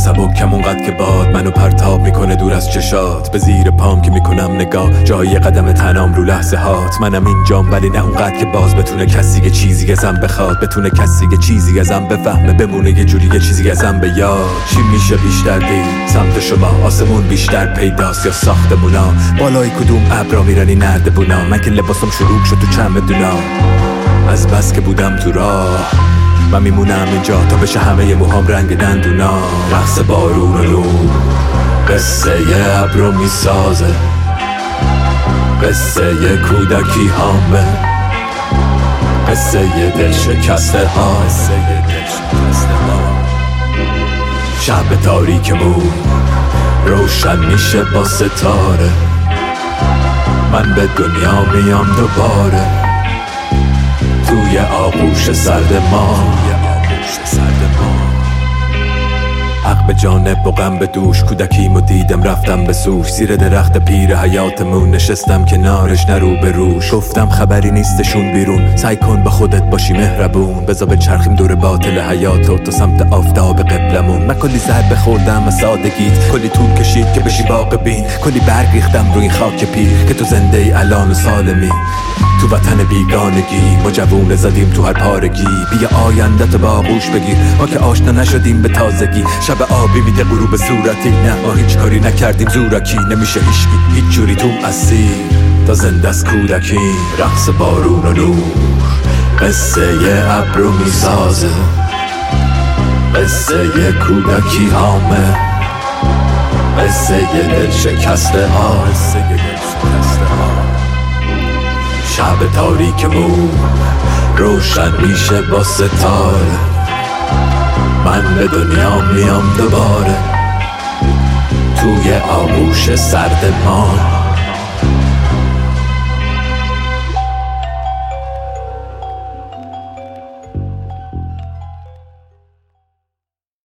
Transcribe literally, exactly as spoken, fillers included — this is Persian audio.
سبکم اونقدر که باد منو پرتاب میکنه دور از چشات، به زیر پام که میکنم نگاه جای قدم تنام رو لحظه هات. منم اینجام ولی نه اونقدر که باز بتونه کسی که چیزی ازم بخواد، بتونه کسی که چیزی ازم بفهمه، بمونه یه جوری یه چیزی ازم به یاد. چی میشه بیشتر دید سمت شما؟ آسمون بیشتر پیداست یا ساختمونا؟ بالای کدوم ابرا میرنی نردبونا؟ من که لباسم شروع شد تو چمدونا، از بس که بودم تو راه من میمونم اینجا تا بشه همه موهام رنگ دندونا. رقص بارون و نور قصه ی ابرو میسازه، قصه ی کودکی هامه، قصه ی دل شکسته ها. شب تاریکمون روشن میشه با ستاره، من به دنیا میام دوباره توی آغوش سرد ما. حق به جانب و غم به دوش، کودکیمو دیدم رفتم به سوش، زیر درخت پیر حیاتمون نشستم کنارش نرو به روش. گفتم خبری نیستشون بیرون، سعی کن با خودت باشی مهربون، بذار بچرخیم دور باطل حیاتو تا سمت آفتاب قبلمون. من کلی ضربه خوردم از سادگیت، کلی طول کشید که بشی واقع بین، کلی برگ ریختم روی این خاک پیر که تو زنده ای الان و سالمی. تو وطن بیگانگی ما جوونه زدیم تو هر پارگی، بیا آینده تو با آغوش بگیر، ما که آشنا نشدیم به تازگی. شب آبی میده غروب صورتی، نه ما هیچ کاری نکردیم زورکی، نمیشه هیچکی هیچ جوری تو اسیر تا زنده از کودکی. رقص بارون و نور قصه ی ابرو میسازه، قصه ی کودکی هامه، قصه ی دل شکسته ها. شب تاریکمون روشن میشه با ستاره، من به دنیا میام دوباره توی آغوش سرد ما.